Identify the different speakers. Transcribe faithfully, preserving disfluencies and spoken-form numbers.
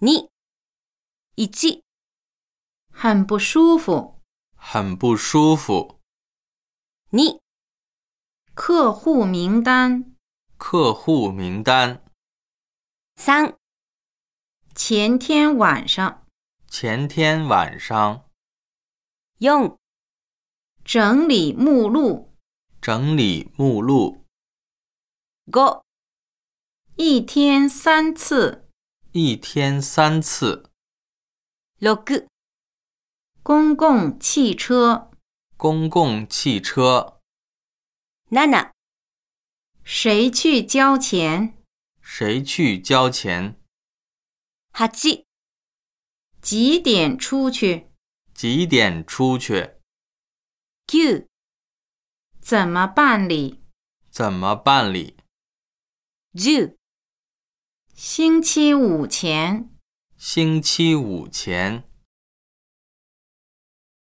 Speaker 1: に、いち、
Speaker 2: 很不舒服。
Speaker 3: 很不舒服。
Speaker 1: に、
Speaker 2: 客户名单。
Speaker 3: 客户名单。
Speaker 1: さん、
Speaker 2: 前天晚上。
Speaker 3: 前天晚上。
Speaker 1: よん、
Speaker 2: 整理目录。
Speaker 3: 整理目录。
Speaker 1: ご、
Speaker 2: 一天三次。
Speaker 3: 一天三次。
Speaker 1: ろく、
Speaker 2: 公共汽車。
Speaker 3: 公共汽车。
Speaker 1: なな、
Speaker 2: 谁去交钱？
Speaker 3: 谁去交钱？
Speaker 1: はち、
Speaker 2: 几点出去？
Speaker 3: 几点出去？
Speaker 1: きゅう、
Speaker 2: 怎么办理？
Speaker 3: 怎么办理？
Speaker 1: じゅう、
Speaker 2: 星期五前。
Speaker 3: 星期五前。